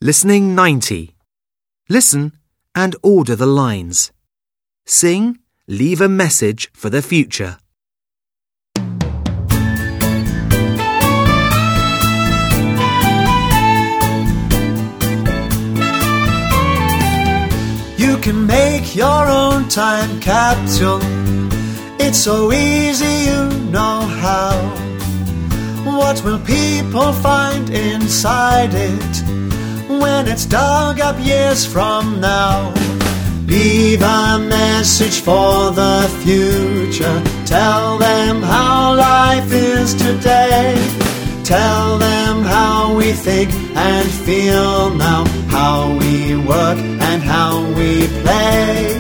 Listening 90. Listen and order the lines. Sing, leave a message for the future. You can make your own time capsule. It's so easy, you know how. What will people find inside it when it's dug up years from now? Leave a message for the future. Tell them how life is today. Tell them how we think and feel now, how we work and how we play.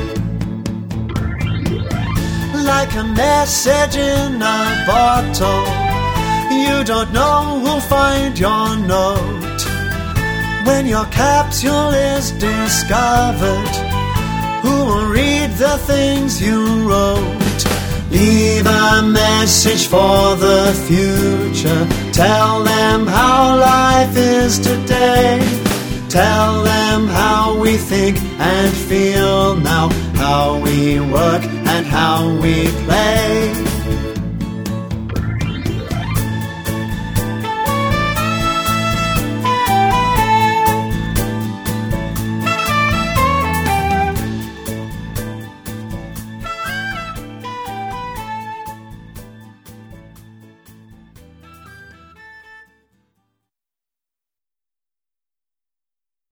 Like a message in a bottle, you don't know who'll find your note. When your capsule is discovered, who will read the things you wrote? Leave a message for the future. Tell them how life is today. Tell them how we think and feel now, how we work and how we play.